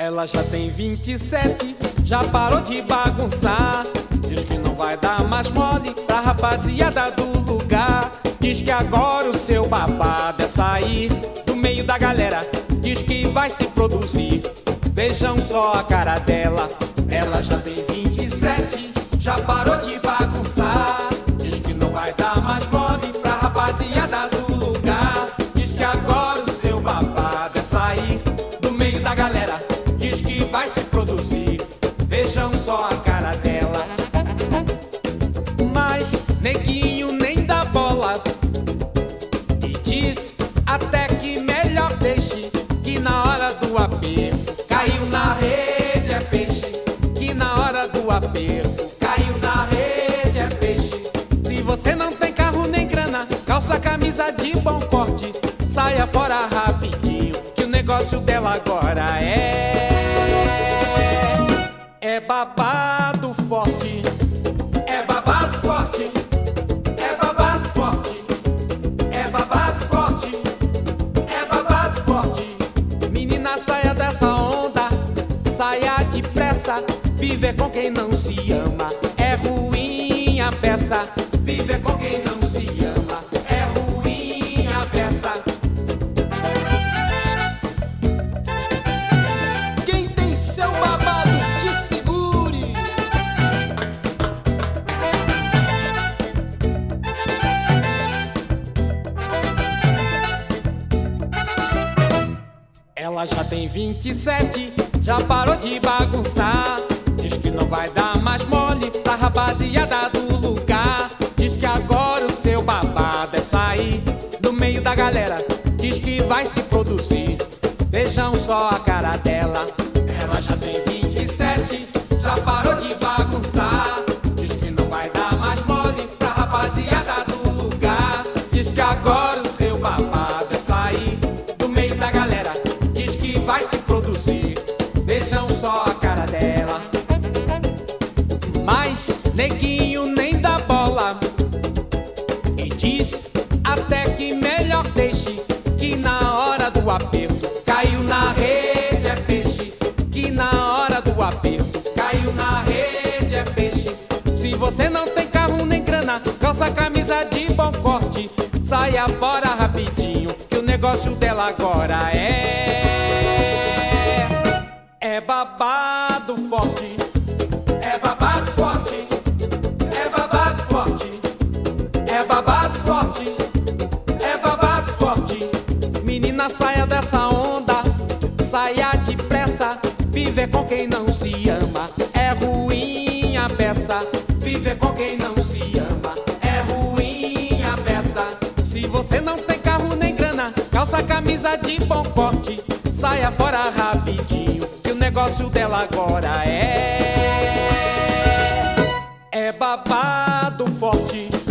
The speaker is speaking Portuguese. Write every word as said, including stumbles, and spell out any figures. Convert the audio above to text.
Ela já tem vinte e sete, já parou de bagunçar. Diz que não vai dar mais mole pra rapaziada do lugar. Diz que agora o seu babado é sair do meio da galera. Diz que vai se produzir, vejam só a cara dela. Ela já tem vinte e sete, já parou de bagunçar. Diz que não vai dar mais mole pra rapaziada do lugar. Diz que agora o seu babado é sair do meio da galera. Diz que vai se produzir, vejam só a cara dela. Mas neguinho nem dá bola e diz até que melhor deixe, que na hora do aperto caiu na rede é peixe. Que na hora do aperto caiu na rede é peixe. Se você não tem carro nem grana, calça camisa de bom porte, saia fora rapidinho, que o negócio dela agora é É babado forte. É babado forte. É babado forte. É babado forte. É babado forte. Menina, saia dessa onda, saia depressa. Viver com quem não se ama é ruim a peça. Viver com quem não se ama é ruim a peça. Quem tem seu babado que segure. Ela já tem vinte e sete, já parou de bagunçar. Diz que não vai dar mais mole pra rapaziada do lugar. Diz que agora o seu babado é sair do meio da galera. Diz que vai se produzir, vejam só a cara dela. Ela já tem vinte e sete, já parou de bagunçar. Diz que não vai dar mais mole pra rapaziada do lugar. Diz que agora o seu babado é sair do meio da galera. Diz que vai se produzir, vejam só a cara dela. Mas neguinho nem dá bola e diz até que melhor deixe, que na hora do aperto caiu na rede é peixe. Que na hora do aperto caiu na rede é peixe. Se você não tem carro nem grana, calça camisa de bom corte, saia fora rapidinho, que o negócio dela agora é É babado forte. É babado forte. É babado forte. É babado forte. É babado forte. Menina, saia dessa onda, saia depressa. Viver com quem não se ama é ruim a peça. Viver com quem não se ama é ruim a peça. Se você não tem carro nem grana, calça camisa de bom porte, saia fora rapidinho, que o negócio dela agora é É babado forte.